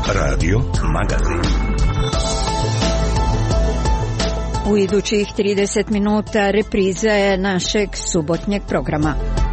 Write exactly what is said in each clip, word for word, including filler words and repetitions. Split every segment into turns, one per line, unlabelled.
Radio Magazin.
U idućih trideset minuta repriza je našeg subotnjeg programa.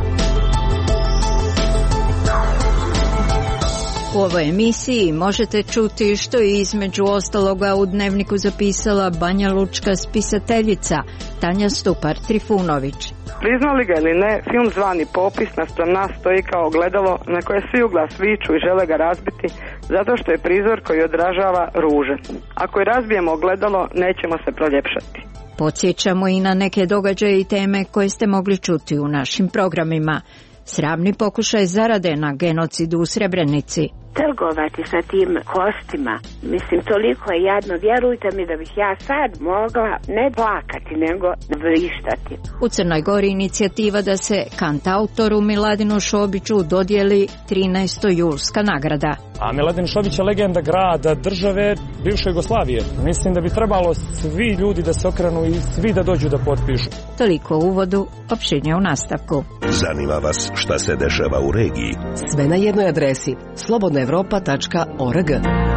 U ovoj emisiji možete čuti što je između ostaloga u Dnevniku zapisala banjalučka spisateljica Tanja Stupar-Trifunović.
Priznali ga ili ne, film zvani Popis naspram nas stoji kao ogledalo na koje svi u glas viču i žele ga razbiti zato što je prizor koji odražava ruže. Ako je razbijemo ogledalo, nećemo se proljepšati.
Podsjećamo i na neke događaje i teme koje ste mogli čuti u našim programima. Sramni pokušaj zarade na genocidu u Srebrenici.
Trgovati sa tim kostima, mislim, toliko je jadno, vjerujte mi da bih ja sad mogla ne plakati, nego vrištati.
U Crnoj Gori inicijativa da se kantautoru Miladinu Šobiću dodijeli trinaesta julska nagrada.
A Miladin Šobić je legenda grada, države, bivše Jugoslavije. Mislim da bi trebalo svi ljudi da se okrenu i svi da dođu da potpišu.
Toliko u uvodu, opširnije u nastavku.
Zanima vas šta se dešava u regiji?
Sve na jednoj adresi, slobodna evropa tačka org.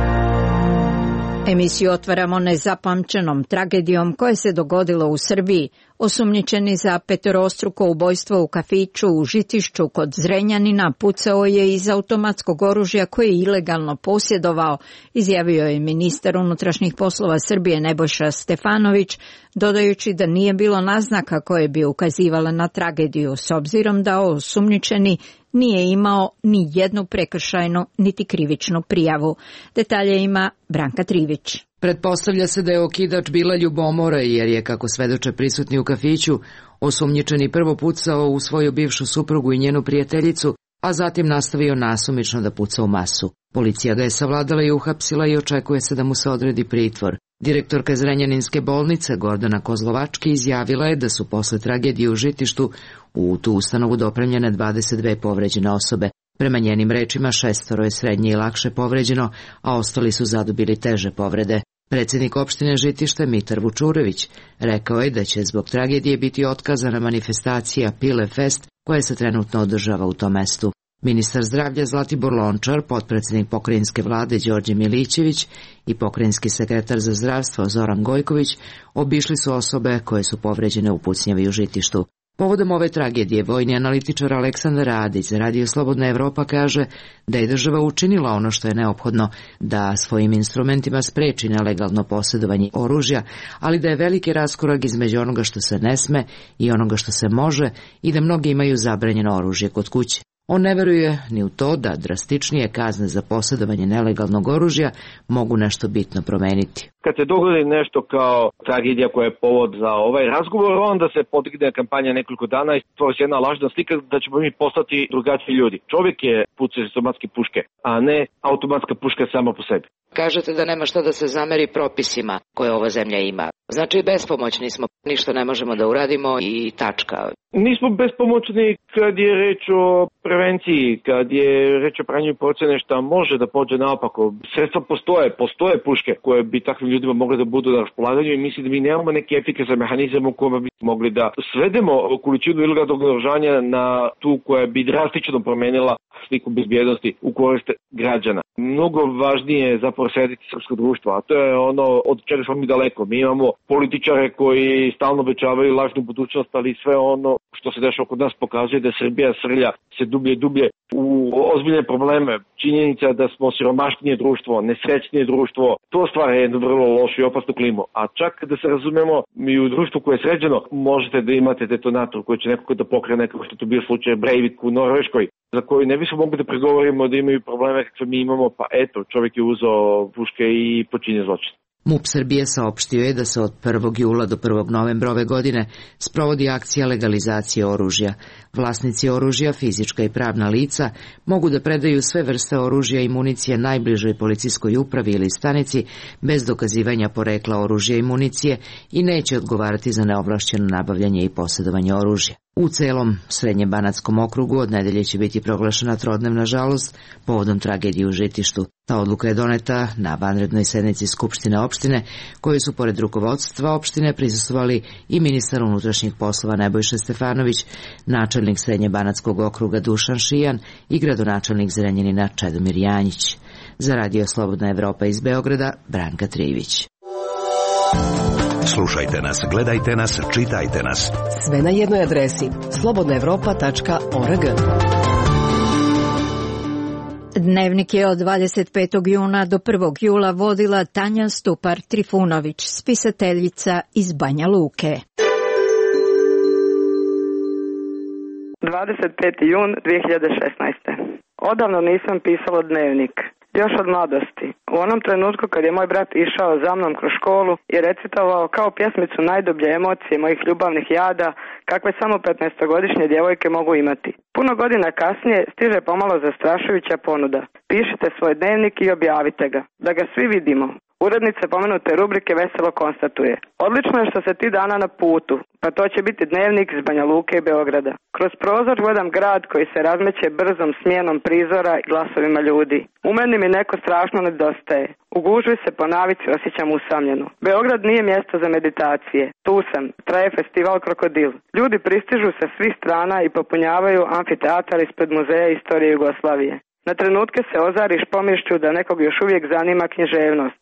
Emisiju otvaramo nezapamćenom tragedijom koja se dogodila u Srbiji. Osumnjičeni za petorostruko ubojstvo u kafiću u Žitišću kod Zrenjanina pucao je iz automatskog oružja koje je ilegalno posjedovao, izjavio je ministar unutrašnjih poslova Srbije Nebojša Stefanović, dodajući da nije bilo naznaka koje bi ukazivale na tragediju, s obzirom da osumnjičeni nije imao ni jednu prekršajnu niti krivičnu prijavu. Detalje ima Branka Trivić.
Pretpostavlja se da je okidač bila ljubomora jer je, kako svedoče prisutni u kafiću, osumnjičeni prvo pucao u svoju bivšu suprugu i njenu prijateljicu, a zatim nastavio nasumično da puca u masu. Policija ga je savladala i uhapsila i očekuje se da mu se odredi pritvor. Direktorka Zrenjaninske bolnice Gordana Kozlovački izjavila je da su posle tragedije u Žitištu u tu ustanovu dopremljene dvadeset dve povređene osobe. Prema njenim rečima šestoro je srednje i lakše povređeno, a ostali su zadobili teže povrede. Predsjednik opštine Žitište Mitar Vučurević rekao je da će zbog tragedije biti otkazana manifestacija Pile Fest koja se trenutno održava u tom mestu. Ministar zdravlja Zlatibor Lončar, potpredsjednik pokrajinske vlade Đorđe Milićević i pokrajinski sekretar za zdravstvo Zoran Gojković obišli su osobe koje su povređene u pucnjavi u Žitištu. Povodom ove tragedije, vojni analitičar Aleksandar Radić za Radio Slobodna Evropa kaže da je država učinila ono što je neophodno da svojim instrumentima spreči nelegalno posjedovanje oružja, ali da je veliki raskorak između onoga što se ne sme i onoga što se može i da mnogi imaju zabranjeno oružje kod kuće. On ne veruje ni u to da drastičnije kazne za posjedovanje nelegalnog oružja mogu nešto bitno promeniti.
Kad se dogodi nešto kao tragedija koja je povod za ovaj razgovor, onda se podigne kampanja nekoliko dana i stvori se jedna lažna slika da ćemo mi postati drugačiji ljudi. Čovjek je puca iz automatske puške, a ne automatska puška sama po sebi.
Kažete da nema šta da se zameri propisima koje ova zemlja ima. Znači bespomoćni smo, ništa ne možemo da uradimo i tačka.
Nismo bespomoćni kad je reč o prevenciji, kad je reč o pranju procene šta može da pođe naopako. Sredstva postoje, postoje puške koje bi takvim ljudima mogli da budu na raspolaganju i mislim da mi nemamo neki efikasan mehanizam u kojem bi mogli da svedemo količinu ilegalnog naoružanja na tu koja bi drastično promenila sliku bezbjednosti u korist građana. Mnogo važnije je zapravo srediti srpsko društvo, a to je ono od čega smo mi daleko. Mi imamo političare koji stalno obećavaju lažnu budućnost, ali sve ono što se dešava kod nas pokazuje da Srbija srlja se dublje i dublje u ozbiljne probleme. Činjenica da smo siromašnije društvo, nesrećnije društvo, to stvara jednu vrlo lošu i opasnu klimu. A čak da se razumemo, mi u društvu koje je sređeno, možete da imate detonator koji će nekako da pokrene, kao što je to bio slučaj Breivik u Norveškoj, za koju ne bismo mogli da pregovorimo da imaju probleme kakve mi imamo, pa eto, čovjek je uzeo puške i počinje zločin.
MUP Srbije saopštio je da se od prvog jula do prvog novembra ove godine sprovodi akcija legalizacije oružja. Vlasnici oružja, fizička i pravna lica, mogu da predaju sve vrste oružja i municije najbližoj policijskoj upravi ili stanici bez dokazivanja porekla oružja i municije i neće odgovarati za neovlašćeno nabavljanje i posjedovanje oružja. U celom Srednjem Banatskom okrugu od nedelje će biti proglašena trodnevna žalost povodom tragedije u Žitištu. Ta odluka je doneta na vanrednoj sednici Skupštine opštine, koje su pored rukovodstva opštine prisustvovali i ministar unutrašnjih poslova Nebojša Stefanović, načelnik Srednjebanatskog okruga Dušan Šijan i gradonačelnik Zrenjanina Čedomir Janjić. Za Radio Slobodna Evropa iz Beograda, Branka Trijević.
Slušajte nas, gledajte nas, čitajte nas.
Sve na jednoj adresi slobodna evropa tačka org.
Dnevnik je od dvadeset petog juna do prvog jula vodila Tanja Stupar-Trifunović, spisateljica iz Banja Luke.
dvadeset peti jun dvije hiljade šesnaeste. Odavno nisam pisala dnevnik. Još od mladosti. U onom trenutku kad je moj brat išao za mnom kroz školu i recitovao kao pjesmicu najdublje emocije mojih ljubavnih jada, kakve samo petnaestogodišnje djevojke mogu imati. Puno godina kasnije stiže pomalo zastrašujuća ponuda. Pišite svoj dnevnik i objavite ga, da ga svi vidimo. Urednica pomenute rubrike veselo konstatuje: odlično je što se ti dana na putu, pa to će biti dnevnik iz Banja Luke i Beograda. Kroz prozor gledam grad koji se razmeće brzom smjenom prizora i glasovima ljudi. U meni mi neko strašno nedostaje. U gužvi se po navici osjećam usamljeno. Beograd nije mjesto za meditacije. Tu sam, traje festival Krokodil. Ljudi pristižu sa svih strana i popunjavaju amfiteatar ispred Muzeja istorije Jugoslavije. Na trenutke se ozariš pomišlju da nekog još uvijek zanima književnost.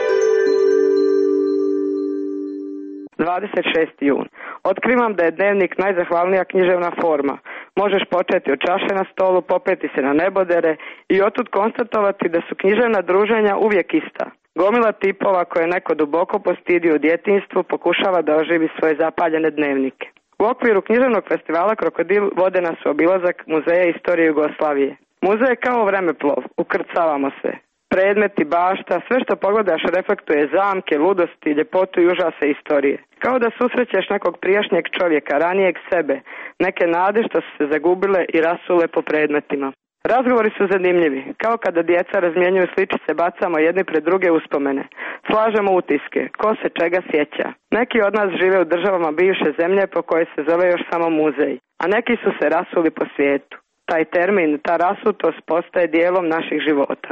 dvadeset šesti jun. Otkrivam da je dnevnik najzahvalnija književna forma. Možeš početi od čaše na stolu, popeti se na nebodere i otud konstatovati da su književna druženja uvijek ista. Gomila tipova koje neko duboko postidi u djetinjstvu pokušava da oživi svoje zapaljene dnevnike. U okviru književnog festivala Krokodil vode nas u obilazak Muzeja istorije Jugoslavije. Muzej je kao vremeplov, ukrcavamo se. Predmeti, bašta, sve što pogledaš reflektuje zamke, ludosti, ljepotu i užase istorije. Kao da susrećeš nekog prijašnjeg čovjeka, ranijeg sebe, neke nade što su se zagubile i rasule po predmetima. Razgovori su zanimljivi, kao kada djeca razmjenjuju sličice, bacamo jedni pred druge uspomene. Slažemo utiske, ko se čega sjeća. Neki od nas žive u državama bivše zemlje po kojoj se zove još samo muzej, a neki su se rasuli po svijetu. Taj termin, ta rasutost postaje dijelom naših života.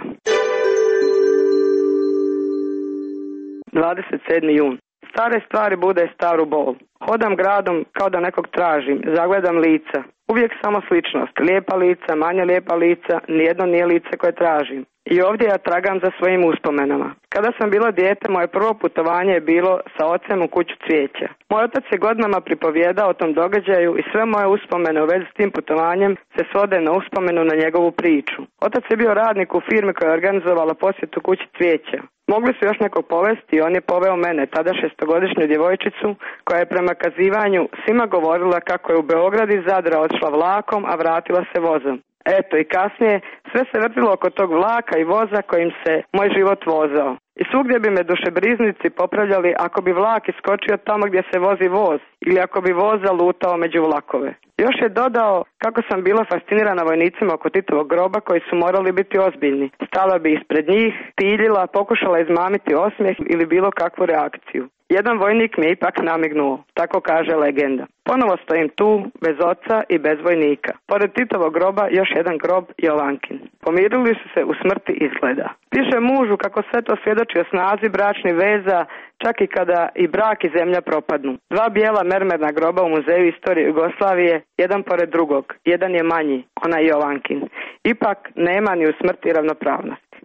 dvadeset sedmi jun. Stare stvari bude staru bol. Hodam gradom kao da nekog tražim, zagledam lica. Uvijek samo sličnost, lijepa lica, manje lijepa lica, nijedno nije lice koje tražim. I ovdje ja tragam za svojim uspomenama. Kada sam bila dijete, moje prvo putovanje je bilo sa ocem u kuću cvijeća. Moj otac je godinama pripovjedao o tom događaju i sve moje uspomene u vezi s tim putovanjem se svode na uspomenu na njegovu priču. Otac je bio radnik u firmi koja je organizovala posjetu kući cvijeća. Mogli su još nekog povesti i on je poveo mene, tada šestogodišnju djevojčicu, koja je prema kazivanju svima govorila kako je u Beograd iz Zadra odšla vlakom, a vratila se vozom. Eto i kasnije sve se vrtilo oko tog vlaka i voza kojim se moj život vozao. I svugdje bi me dušebriznici popravljali ako bi vlak iskočio tamo gdje se vozi voz ili ako bi voz zalutao među vlakove. Još je dodao kako sam bila fascinirana vojnicima oko Titovog groba koji su morali biti ozbiljni. Stala bi ispred njih, tiljila, pokušala izmamiti osmijeh ili bilo kakvu reakciju. Jedan vojnik mi je ipak namignuo, tako kaže legenda. Ponovo stojim tu, bez oca i bez vojnika. Pored Titovog groba još jedan grob Jovankin. Pomirili su se u smrti izgleda. Piše mužu kako sve to svjedoči o snazi bračnih veza, čak i kada i brak i zemlja propadnu. Dva bijela mermerna groba u Muzeju istorije Jugoslavije, jedan pored drugog. Jedan je manji, onaj Jovankin. Ipak nema ni u smrti ravnopravnosti.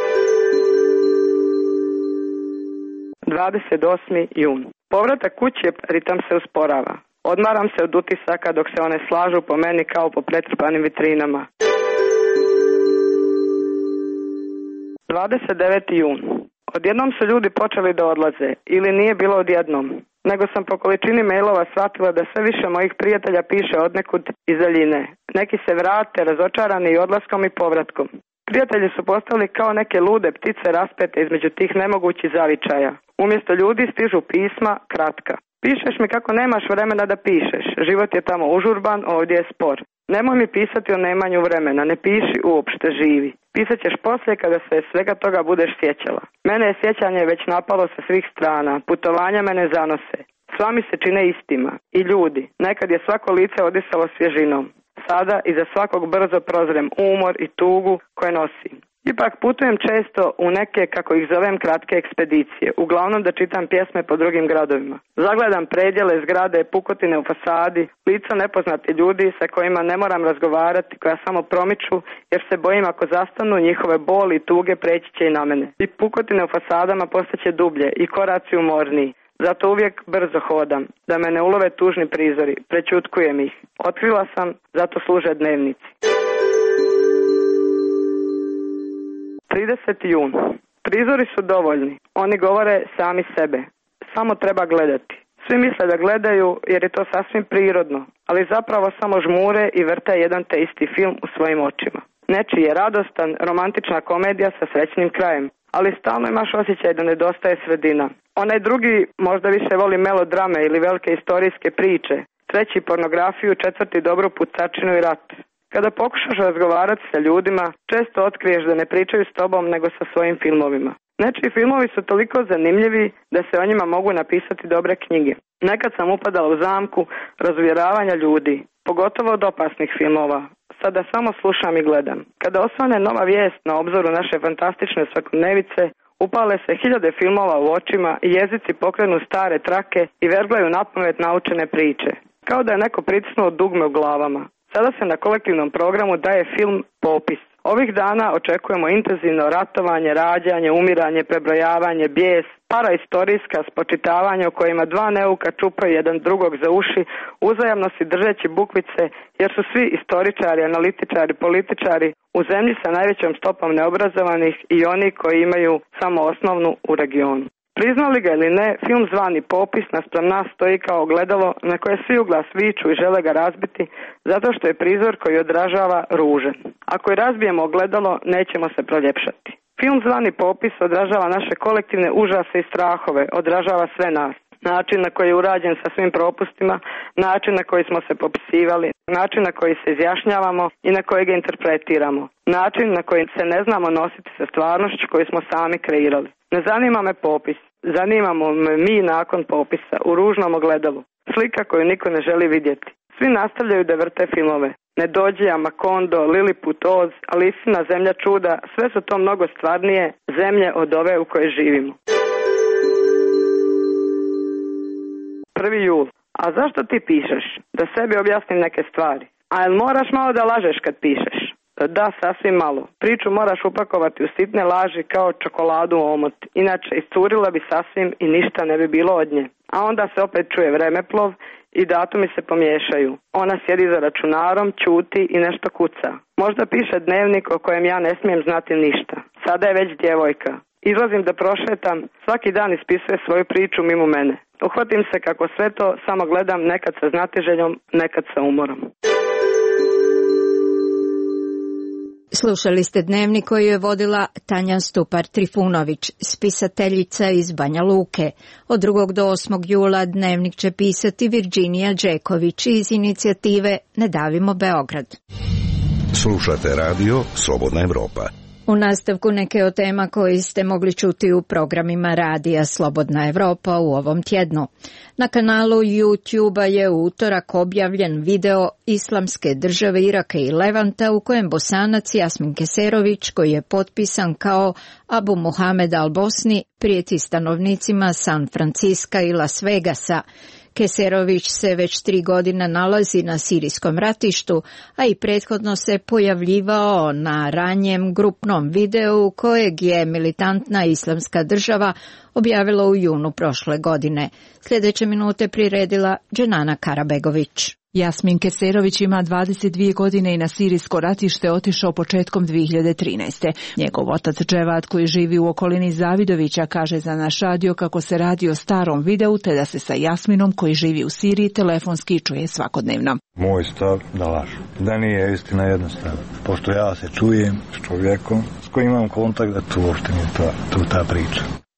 dvadeset osmi jun. Povratak kući, ritam se usporava. Odmaram se od utisaka dok se one slažu po meni kao po pretrpanim vitrinama. dvadeset deveti jun. Odjednom su ljudi počeli da odlaze, ili nije bilo odjednom, nego sam po količini mailova shvatila da sve više mojih prijatelja piše odnekud iz daljine. Neki se vrate, razočarani i odlaskom i povratkom. Prijatelji su postali kao neke lude ptice raspete između tih nemogućih zavičaja. Umjesto ljudi stižu pisma kratka. Pišeš mi kako nemaš vremena da pišeš. Život je tamo užurban, ovdje je spor. Nemoj mi pisati o nemanju vremena, ne piši uopšte, živi. Pisat ćeš poslije kada se svega toga budeš sjećala. Mene je sjećanje već napalo sa svih strana, putovanja mene zanose. Sva mi se čine istima. I ljudi, nekad je svako lice odisalo svježinom. Sada iza svakog brzo prozrem umor i tugu koje nosim. Ipak putujem često u neke, kako ih zovem, kratke ekspedicije, uglavnom da čitam pjesme po drugim gradovima. Zagledam predjele, zgrade, pukotine u fasadi, lica nepoznati ljudi sa kojima ne moram razgovarati, koja samo promiču, jer se bojim ako zastanu njihove boli i tuge preći će i na mene. I pukotine u fasadama postaće dublje i koraci umorniji. Zato uvijek brzo hodam, da me ne ulove tužni prizori, prećutkujem ih. Otkrila sam, zato služe dnevnici. trideseti jun. Prizori su dovoljni. Oni govore sami sebe. Samo treba gledati. Svi misle da gledaju jer je to sasvim prirodno, ali zapravo samo žmure i vrte jedan te isti film u svojim očima. Nečiji je radostan, romantična komedija sa srećnim krajem, ali stalno imaš osjećaj da nedostaje sredina. Onaj drugi možda više voli melodrame ili velike istorijske priče, treći pornografiju, četvrti dobru pucačinu i rat. Kada pokušaš razgovarati sa ljudima, često otkriješ da ne pričaju s tobom nego sa svojim filmovima. Nečiji filmovi su toliko zanimljivi da se o njima mogu napisati dobre knjige. Nekad sam upadala u zamku razuvjeravanja ljudi, pogotovo od opasnih filmova. Sada samo slušam i gledam. Kada osvane nova vijest na obzoru naše fantastične svakodnevice, upale se hiljade filmova u očima i jezici pokrenu stare trake i verglaju napamet naučene priče. Kao da je neko pritisnuo dugme u glavama. Sada se na kolektivnom programu daje film Popis. Ovih dana očekujemo intenzivno ratovanje, rađanje, umiranje, prebrojavanje, bijes, paraistorijska spočitavanja u kojima dva neuka čupaju jedan drugog za uši, uzajamno si držeći bukvice, jer su svi istoričari, analitičari, političari u zemlji sa najvećom stopom neobrazovanih i oni koji imaju samo osnovnu u regionu. Priznali ga ili ne, film zvani Popis naspram nas stoji kao ogledalo na koje svi u glas viču i žele ga razbiti, zato što je prizor koji odražava ružan. Ako je razbijemo ogledalo, nećemo se proljepšati. Film zvani Popis odražava naše kolektivne užase i strahove, odražava sve nas. Način na koji je urađen sa svim propustima, način na koji smo se popisivali, način na koji se izjašnjavamo i na koji ga interpretiramo, način na koji se ne znamo nositi sa stvarnošću koju smo sami kreirali. Ne zanima me popis, zanimamo me mi nakon popisa, u ružnom ogledalu, slika koju niko ne želi vidjeti. Svi nastavljaju da vrte filmove. Nedođija, Makondo, Liliput, Oz, Alisina, Zemlja čuda, sve su to mnogo stvarnije zemlje od ove u kojoj živimo. prvi jul. A zašto ti pišeš? Da sebi objasnim neke stvari. A jel moraš malo da lažeš kad pišeš? Da, sasvim malo. Priču moraš upakovati u sitne laži kao čokoladu u omot. Inače, iscurila bi sasvim i ništa ne bi bilo od nje. A onda se opet čuje vremeplov i datumi se pomiješaju. Ona sjedi za računarom, ćuti i nešto kuca. Možda piše dnevnik o kojem ja ne smijem znati ništa. Sada je već djevojka. Izlazim da prošetam, svaki dan ispisuje svoju priču mimo mene. Uhvatim se kako sve to samo gledam, nekad sa znatiželjom, nekad sa umorom.
Slušali ste dnevnik koji je vodila Tanja Stupar-Trifunović, spisateljica iz Banja Luke. Od drugog do osmog jula dnevnik će pisati Virginija Đeković iz inicijative Ne davimo Beograd.
Slušate radio Slobodna Evropa.
U nastavku neke od tema koji ste mogli čuti u programima radija Slobodna Evropa u ovom tjednu. Na kanalu YouTube je u utorak objavljen video Islamske države Iraka i Levanta u kojem Bosanac Jasmin Keserović, koji je potpisan kao Abu Muhamed al-Bosni, prijeti stanovnicima San Franciska i Las Vegasa. Keserović se već tri godine nalazi na sirijskom ratištu, a i prethodno se pojavljivao na ranjem grupnom videu kojeg je militantna Islamska država objavila u junu prošle godine. Sljedeće minute priredila Dženana Karabegović.
Jasmin Keserović ima dvadeset dvije godine i na sirijsko ratište otišao početkom dvije hiljade trinaeste. Njegov otac Dževad, koji živi u okolini Zavidovića, kaže za naš radio kako se radi o starom videu, te da se sa Jasminom, koji živi u Siriji, telefonski čuje svakodnevno.
Moj stav da lažu, da nije istina jednostavno. Pošto ja se čujem s čovjekom s kojim imam kontakt, da tu uopšte nije ta, tu ta priča.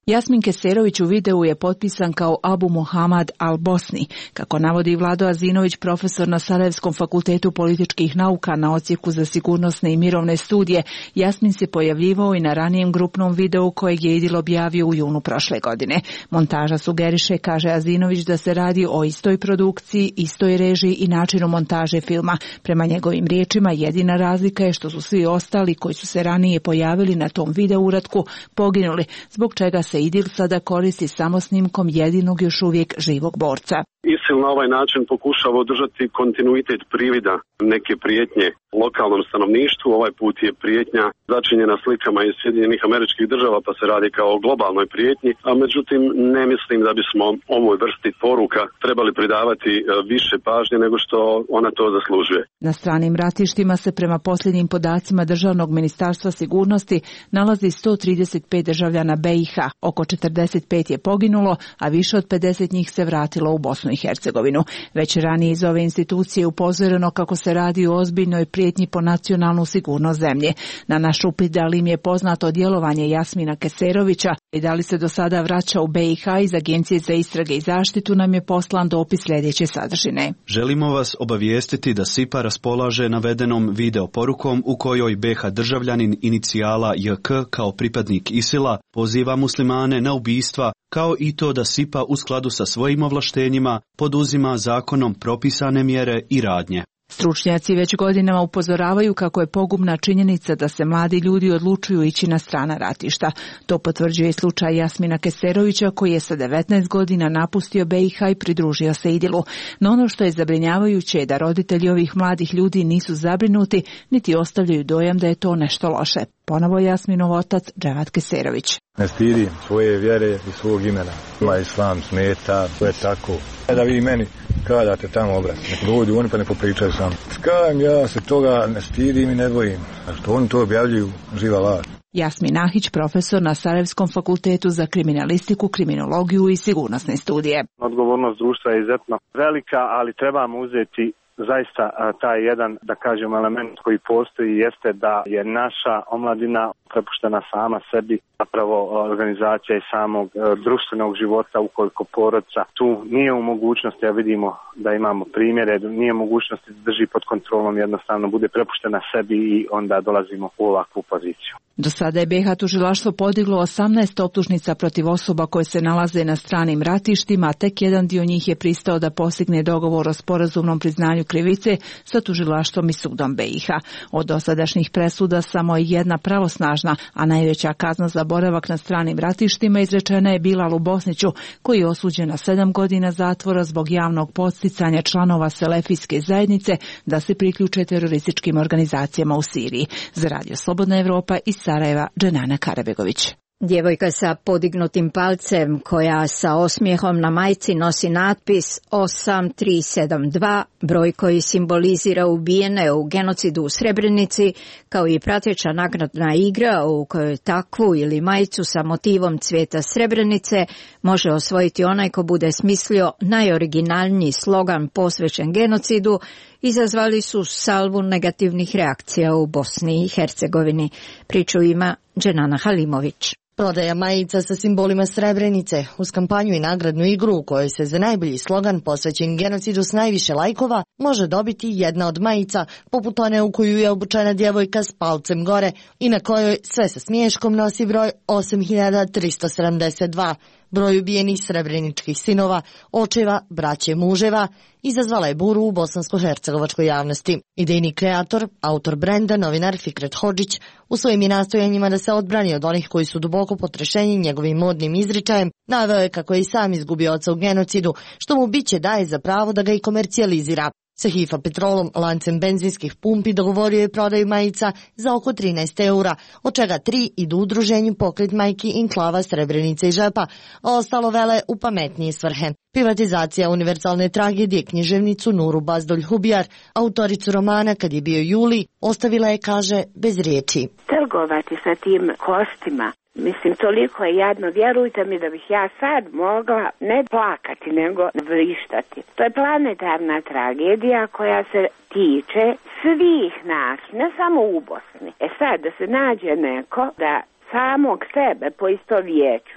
Jasmin Keserović u videu je potpisan kao Abu Muhammad al-Bosni. Kako navodi Vlado Azinović, profesor na Sarajevskom fakultetu političkih nauka na odsjeku za sigurnosne i mirovne studije, Jasmin se pojavljivao i na ranijem grupnom videu kojeg je Idil objavio u junu prošle godine. Montaža sugeriše, kaže Azinović, da se radi o istoj produkciji, istoj režiji i načinu montaže filma. Prema njegovim riječima, jedina razlika je što su svi ostali koji su se ranije pojavili na tom video uratku poginuli, zbog čega se Idil sada koristi samo snimkom jedinog još uvijek živog borca.
ISIL na ovaj način pokušava održati kontinuitet privida neke prijetnje lokalnom stanovništvu. Ovaj put je prijetnja začinjena slikama iz Sjedinjenih Američkih Država, pa se radi kao o globalnoj prijetnji, a međutim ne mislim da bismo ovoj vrsti poruka trebali pridavati više pažnje nego što ona to zaslužuje.
Na stranim ratištima se prema posljednjim podacima Državnog ministarstva sigurnosti nalazi sto trideset pet državljana B i H, oko četrdeset pet je poginulo, a više od pedeset njih se vratilo u Bosnu i Hercegovinu. Već ranije iz ove institucije upozoreno kako se radi o ozbiljnoj prijetnji po nacionalnu sigurnost zemlje. Na naš upit da li im je poznato djelovanje Jasmina Keserovića i da li se do sada vraća u B i H iz Agencije za istrage i zaštitu, nam je poslan dopis sljedeće sadržine.
Želimo vas obavijestiti da S I P A raspolaže navedenom video porukom u kojoj B H državljanin inicijala J K kao pripadnik ISIL-a poziva muslimane na ubistva, kao i to da S I P A u skladu sa svojim ovlaštenjima poduzima zakonom propisane mjere i radnje.
Stručnjaci već godinama upozoravaju kako je pogubna činjenica da se mladi ljudi odlučuju ići na strana ratišta. To potvrđuje slučaj Jasmina Keserovića koji je sa devetnaest godina napustio B i H i pridružio se Idilu. No ono što je zabrinjavajuće je da roditelji ovih mladih ljudi nisu zabrinuti niti ostavljaju dojam da je to nešto loše. Ponovo Jasminov otac Dževat Keserović.
Ne stidim svoje vjere i svog imena. Ma islam smeta, to je tako. Da vi meni kadate tamo obrat, nek dođu oni pa ne popričaju sam. Skajem, ja se toga ne stidim i ne dvojim. A što oni to objavljuju, živa laž.
Jasmin Nahić, profesor na Sarajevskom fakultetu za kriminalistiku, kriminologiju i sigurnosne studije.
Odgovornost društva je izuzetno velika, ali trebamo uzeti zaista taj jedan, da kažem, element koji postoji jeste da je naša omladina prepuštena sama sebi, zapravo organizacija i samog društvenog života, ukoliko porodica tu nije u mogućnosti, a vidimo da imamo primjere, nije u mogućnosti da drži pod kontrolom, jednostavno bude prepuštena sebi i onda dolazimo u ovakvu poziciju.
Do sada je B i H tužilaštvo podiglo osamnaest optužnica protiv osoba koje se nalaze na stranim ratištima, a tek jedan dio njih je pristao da postigne dogovor o sporazumnom priznanju krivice sa tužilaštvom i sudom B i H. Od dosadašnjih presuda samo je jedna pravosnažna, a najveća kazna za boravak na stranim ratištima izrečena je Bilalu Bosniću, koji je osuđen na sedam godina zatvora zbog javnog podsticanja članova selefijske zajednice da se priključe terorističkim organizacijama u Siriji. Za Radio Slobodna Evropa iz Sarajeva, Dženana Karabegović.
Djevojka sa podignutim palcem koja sa osmijehom na majci nosi natpis osam tri sedam dva, broj koji simbolizira ubijene u genocidu u Srebrenici, kao i prateća nagradna igra u kojoj takvu ili majicu sa motivom cvijeta Srebrenice može osvojiti onaj ko bude smislio najoriginalniji slogan posvećen genocidu, izazvali su salvu negativnih reakcija u Bosni i Hercegovini. Priču ima Dženana Halimović.
Prodaja majica sa simbolima Srebrenice uz kampanju i nagradnu igru u kojoj se za najbolji slogan posvećen genocidu s najviše lajkova može dobiti jedna od majica, poput one u koju je obučena djevojka s palcem gore i na kojoj sve sa smiješkom nosi broj osam hiljada tristo sedamdeset dva. Broj ubijenih srebreničkih sinova, očeva, braće muževa, izazvala je buru u bosansko-hercegovačkoj javnosti. Idejni kreator, autor brenda, novinar Fikret Hodžić, u svojim je nastojanjima da se odbrani od onih koji su duboko potrešeni njegovim modnim izričajem, naveo je kako je i sam izgubio oca u genocidu, što mu biće daje za pravo da ga i komercijalizira. Sa Hifa Petrolom, lancem benzinskih pumpi, dogovorio je prodaju majica za oko trinaest eura, od čega tri idu u udruženju Pokret majki Inklava Srebrenice i Žepa, a ostalo vele u pametnije svrhe. Privatizacija univerzalne tragedije književnicu Nuru Bazdolj Hubijar, autoricu romana Kad je bio juli, ostavila je, kaže, bez riječi.
Trgovati sa tim kostima, mislim, toliko je jadno, vjerujte mi da bih ja sad mogla ne plakati, nego vrištati. To je planetarna tragedija koja se tiče svih nas, ne samo u Bosni. E sad, da se nađe neko da samog sebe poistovjećuje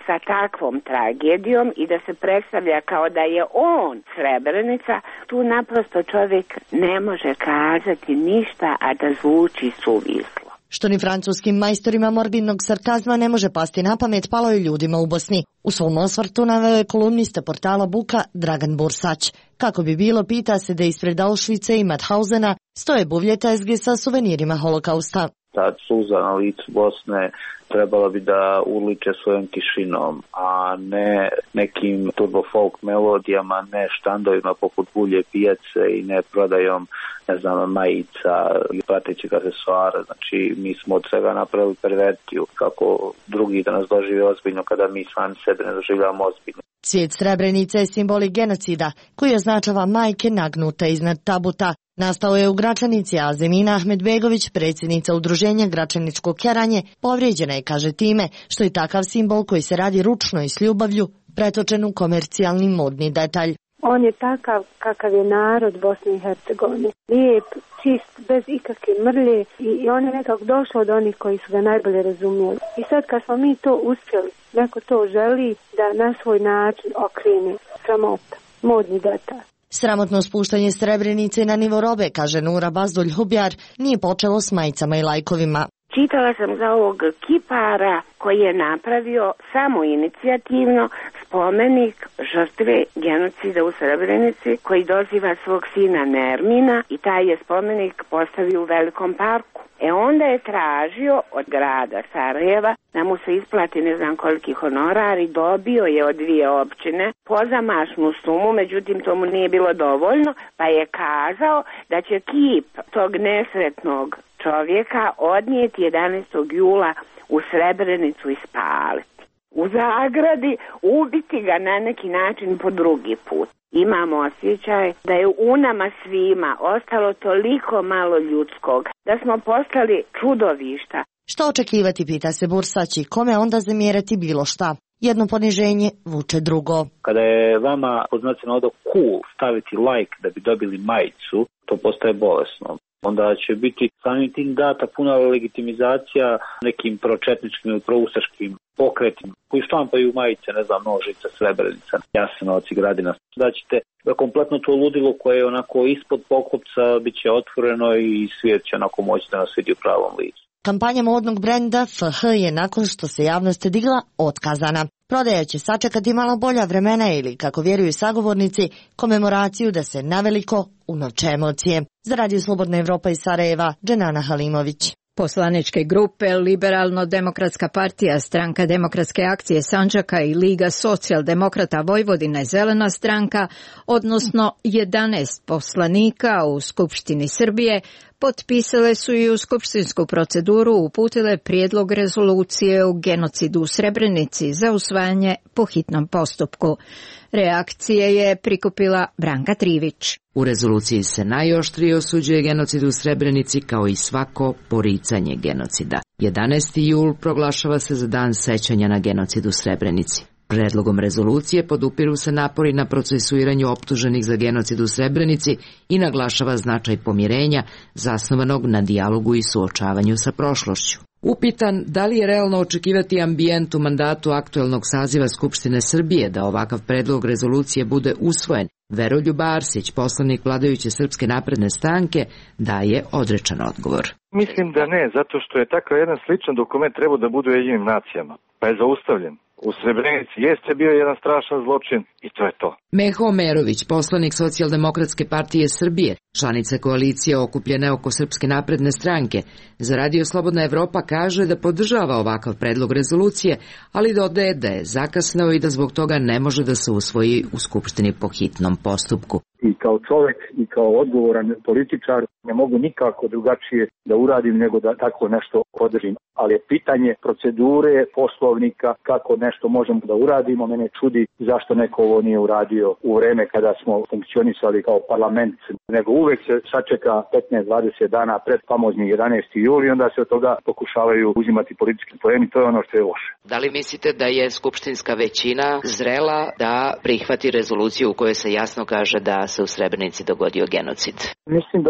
sa takvom tragedijom i da se predstavlja kao da je on Srebrenica, tu naprosto čovjek ne može kazati ništa, a da zvuči suvislo.
Što ni francuskim majstorima morbidnog sarkazma ne može pasti na pamet, palo je ljudima u Bosni. U svom osvrtu naveo je kolumnista portala Buka Dragan Bursać. Kako bi bilo, pita se da ispred Auschwitza i Mauthausena stoje buvlje tezge sa suvenirima holokausta.
Ta suza na licu Bosne trebala bi da urliče svojom tišinom, a ne nekim turbo folk melodijama, ne štandovima poput bulje pijace i ne prodajom, ne znam, majica i pratećeg aksesuara. Znači, mi smo od svega napravili pervertiju, kako drugi da nas dožive ozbiljno kada mi sami sebe ne doživljavamo ozbiljno.
Cvijet Srebrenice je simbolik genocida koji označava majke nagnute iznad tabuta. Nastao je u Gračanici, a Zemina Ahmedbegović, predsjednica udruženja Gračaničko keranje, povrijeđena je, kaže, time što je takav simbol koji se radi ručno i s ljubavlju pretočen u komercijalni modni detalj.
On je takav kakav je narod Bosne i Hercegovine. Lijep, čist, bez ikakve mrlje i, i on je nekako došao od onih koji su ga najbolje razumjeli. I sad kad smo mi to uspjeli, neko to želi da na svoj način okrene, sramota, modni detalj.
Sramotno spuštanje Srebrenice na nivo robe, kaže Nura Bazdulj-Hubjar, nije počelo s majicama i lajkovima.
Čitala sam za ovog kipara koji je napravio samo inicijativno spomenik žrtve genocida u Srebrenici koji doziva svog sina Nermina i taj je spomenik postavio u Velikom parku. E onda je tražio od grada Sarajeva da mu se isplati ne znam koliki honorar i dobio je od dvije općine pozamašnu sumu, međutim to mu nije bilo dovoljno, pa je kazao da će kip tog nesretnog čovjeka odnijeti jedanaestog jula u Srebrenicu i spaliti. U zagradi ubiti ga na neki način po drugi put. Imamo osjećaj da je u nama svima ostalo toliko malo ljudskog, da smo postali čudovišta.
Što očekivati, pita se Bursać, i kome onda zamjerati bilo šta? Jedno poniženje vuče drugo.
Kada je vama pod znacima navoda cool staviti like da bi dobili majicu, to postaje bolesno. Onda će biti samim tim data puna legitimizacija nekim pročetničkim ili proustaškim pokretima koji štampaju majice, ne znam, Nožica, Srebrenica, Jasenovac i Gradina. Da ćete kompletno to ludilo koje je onako ispod poklopca bit će otvoreno i svijet će onako moći da nas vidi u pravom licu.
Kampanja modnog brenda F H je nakon što se javnost digla otkazana. Prodaja će sačekati malo bolja vremena ili, kako vjeruju sagovornici, komemoraciju da se naveliko unovče emocije. Za Radio Slobodna Evropa iz Sarajeva, Dženana Halimović.
Poslaničke grupe Liberalno-demokratska partija, Stranka demokratske akcije Sandžaka i Liga socijaldemokrata Vojvodine Zelena stranka, odnosno jedanaest poslanika u Skupštini Srbije, potpisale su i u skupštinsku proceduru uputile prijedlog rezolucije o genocidu u Srebrenici za usvajanje po hitnom postupku. Reakcije je prikupila Branka Trivić.
U rezoluciji se najoštrije osuđuje genocid u Srebrenici kao i svako poricanje genocida. jedanaesti jul proglašava se za dan sećanja na genocid u Srebrenici. Predlogom rezolucije podupiru se napori na procesuiranju optuženih za genocid u Srebrenici i naglašava značaj pomirenja zasnovanog na dijalogu i suočavanju sa prošlošću. Upitan da li je realno očekivati ambijent u mandatu aktuelnog saziva Skupštine Srbije da ovakav predlog rezolucije bude usvojen, Veroljub Arsić, poslanik vladajuće Srpske napredne stranke, daje odrečan odgovor.
Mislim da ne, zato što je takav jedan sličan dokument trebao da bude u Ujedinjenim nacijama, pa je zaustavljen. U Srebrenici jeste bio jedan strašan zločin i to je to.
Meho Omerović, poslanik Socijaldemokratske partije Srbije, članica koalicije okupljene oko Srpske napredne stranke, za Radio Slobodna Evropa kaže da podržava ovakav predlog rezolucije, ali dodaje da je zakasneo i da zbog toga ne može da se usvoji u Skupštini po hitnom postupku.
I kao čovjek i kao odgovoran političar ne mogu nikako drugačije da uradim nego da tako nešto podržim. Ali je pitanje procedure, poslovnika, kako nešto možemo da uradimo. Mene čudi zašto neko ovo nije uradio u vreme kada smo funkcionisali kao parlament, nego uvek se sačeka petnaest dvadeset dana pred famozni jedanaesti jul i onda se od toga pokušavaju uzimati politički poeni. To je ono što je loše.
Da li mislite da je skupštinska većina zrela da prihvati rezoluciju u kojoj se jasno kaže da se u Srebrenici dogodio genocid?
Mislim da u ovom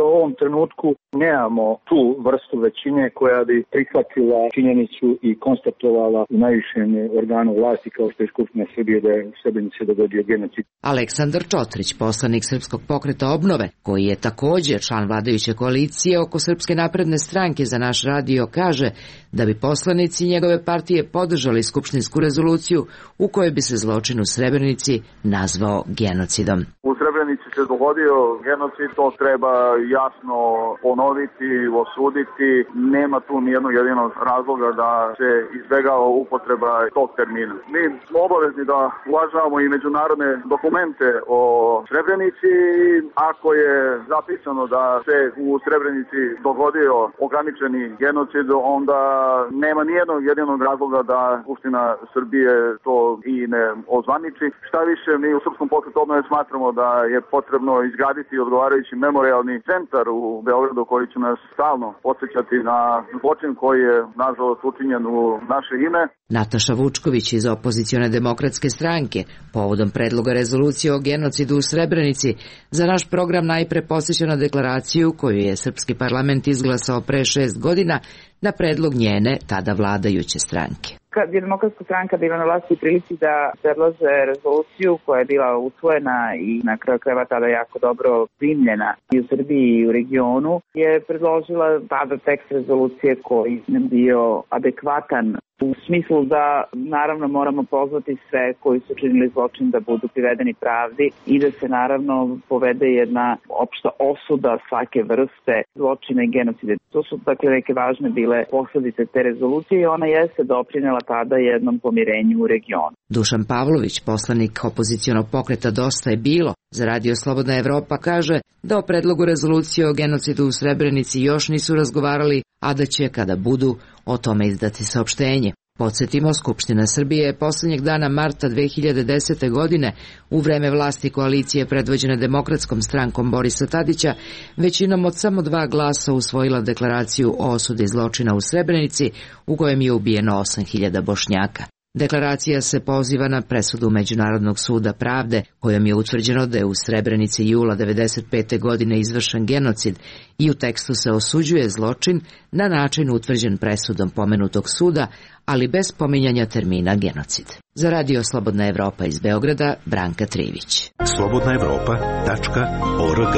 trenutku nemamo tu vrstu većine koja bi prihvatila činjenicu i konstatovala u najvišem organu vlasti kao što je Skupština Srbije da je u Srebrenici dogodio genocid.
Aleksandar Čotrić, poslanik Srpskog pokreta obnove, koji je također član vladajuće koalicije oko Srpske napredne stranke za naš radio, kaže da bi poslanici njegove partije podržali skupštinsku rezoluciju u kojoj bi se zločin u Srebrenici nazvao genocidom.
U Srebrenici se dogodio genocid, to treba jasno ponoviti, osuditi. Nema tu nijednog jedinog razloga da se izbegava upotreba tog termina. Mi smo obavezni da uvažavamo i međunarodne dokumente o Srebrenici. Ako je zapisano da se u Srebrenici dogodio ograničeni genocid, onda nema nijednog jedinog razloga da Skupština Srbije to i ne ozvaniči. Šta više, mi u Srpskom pokretu obnove smatramo da je potrebno izgraditi odgovarajući memorijalni centar u Beogradu koji će nas stalno podsjećati na zločin koji je nažalost učinjen u naše ime.
Nataša Vučković iz opozicione demokratske stranke povodom predloga rezolucije o genocidu u Srebrenici za naš program najpre posjeća na deklaraciju koju je Srpski parlament izglasao pre šest godina na predlog njene tada vladajuće stranke.
Kad je Demokratska stranka bila na vlasti u prilici da predlože rezoluciju koja je bila usvojena i na kraju krajeva tada jako dobro primljena i u Srbiji i u regionu, je predložila tada tekst rezolucije koji je bio adekvatan u smislu da naravno moramo pozvati sve koji su činili zločin da budu privedeni pravdi i da se naravno povede jedna opšta osuda svake vrste zločina i genocide. To su dakle neke važne bile posledice te rezolucije i ona jeste doprinela tada jednom pomirenju u regionu.
Dušan Pavlović, poslanik opozicionog pokreta Dosta je bilo, za Radio Slobodna Evropa kaže da o predlogu rezolucije o genocidu u Srebrenici još nisu razgovarali, a da će kada budu o tome izdati saopštenje. Podsjetimo, Skupština Srbije je posljednjeg dana marta dve hiljade desete. godine u vreme vlasti koalicije predvođene Demokratskom strankom Borisa Tadića većinom od samo dva glasa usvojila deklaraciju o osudi zločina u Srebrenici u kojem je ubijeno osam hiljada Bošnjaka. Deklaracija se poziva na presudu Međunarodnog suda pravde kojom je utvrđeno da je u Srebrenici jula devedeset pete. godine izvršen genocid i u tekstu se osuđuje zločin na način utvrđen presudom pomenutog suda, ali bez pominjanja termina genocid. Za Radio Slobodna Evropa iz Beograda, Branka Trivić.
slobodna evropa tačka org.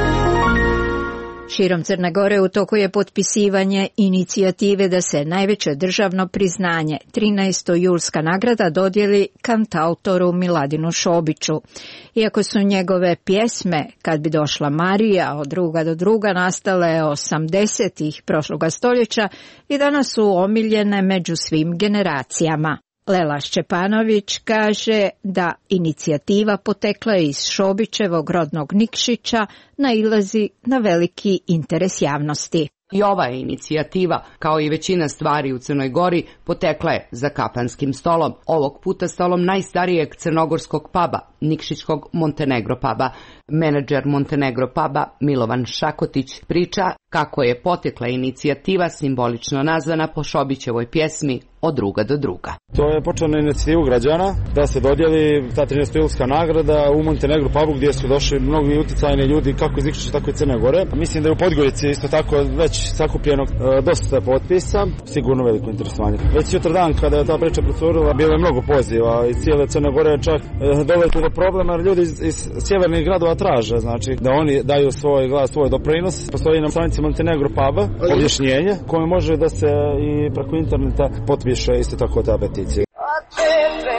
Širom Crne Gore u toku je potpisivanje inicijative da se najveće državno priznanje, trinaesta julska nagrada, dodijeli kantautoru Miladinu Šobiću. Iako su njegove pjesme Kad bi došla Marija od druga do druga nastale osamdesetih prošloga stoljeća i danas su omiljene među svim generacijama. Lela Šćepanović kaže da inicijativa potekla iz Šobićevog rodnog Nikšića nailazi na veliki interes javnosti.
I ova inicijativa, kao i većina stvari u Crnoj Gori, potekla je za kapanskim stolom, ovog puta stolom najstarijeg crnogorskog puba, Nikšićkog Montenegro puba. Menadžer Montenegro puba Milovan Šakotić priča kako je potekla inicijativa simbolično nazvana po Šobićevoj pjesmi Od druga do druga.
To je počela inicijativu građana da se dodijeli ta trinaesta julska nagrada u Montenegro pubu gdje su došli mnogi uticajni ljudi kako iz Nikšića tako i Crne Gore. Mislim da je u Podgorici isto tako već sakupljeno e, dosta potpisa, sigurno veliko interesovanje. Već jutar dan kada je ta priča procurila bilo je mnogo poziva i cijele Crne Gore čak e, doveli do problema jer ljudi iz, iz sjevernih gradova traže, znači da oni daju svoj glas, svoj doprinos. Postoji na stranici Montenegro puba objašnjenje koje može da se i preko interneta potpiše isto tako ta peticija.
A tebe,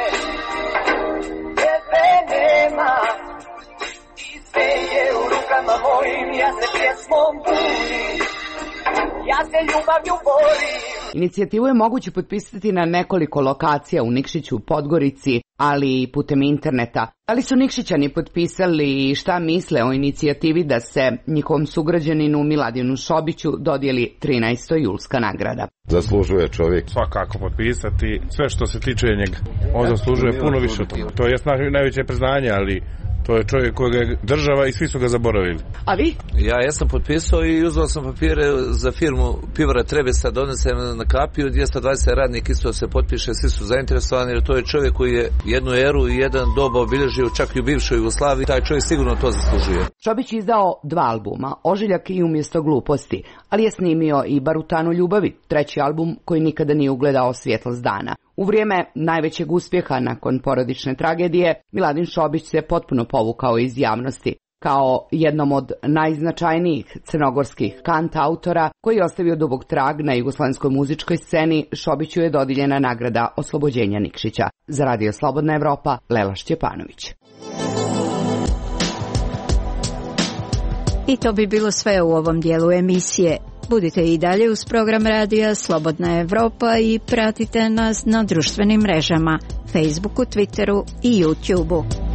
tebe nema, ti sve je u rukama mojim, ja se pjesmom budim, ja se ljubavlju borim.
Inicijativu je moguće potpisati na nekoliko lokacija u Nikšiću, Podgorici, ali i putem interneta. Ali su Nikšićani potpisali i šta misle o inicijativi da se njihovom sugrađaninu Miladinu Šobiću dodijeli trinaesta julska nagrada.
Zaslužuje čovjek.
Svakako potpisati sve što se tiče njega. On zaslužuje puno više od toga. To je najveće priznanje, ali
To je čovjek kojega je država i svi su ga zaboravili.
A vi?
Ja jesam potpisao i uzeo sam papire za firmu Pivara Trebesa, donesem na kapiju, dvjesto dvadeset radnik isto se potpiše, svi su zainteresovani, jer to je čovjek koji je jednu eru i jedan doba obilježio čak i u bivšoj Jugoslaviji, taj čovjek sigurno to zaslužuje.
Šobić je izdao dva albuma, Ožiljak i Umjesto gluposti, ali je snimio i Barutanu ljubavi, treći album koji nikada nije ugledao svjetlost dana. U vrijeme najvećeg uspjeha nakon porodične tragedije, Miladin Šobić se potpuno povukao iz javnosti. Kao jednom od najznačajnijih crnogorskih kantautora koji je ostavio dubok trag na jugoslovenskoj muzičkoj sceni, Šobiću je dodijeljena nagrada Oslobođenja Nikšića. Za Radio Slobodna Evropa, Lela Šćepanović.
I to bi bilo sve u ovom dijelu emisije. Budite i dalje uz program radija Slobodna Evropa i pratite nas na društvenim mrežama, Facebooku, Twitteru i YouTubeu.